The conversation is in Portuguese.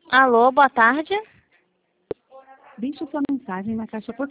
Alô, boa tarde. Deixe sua mensagem na caixa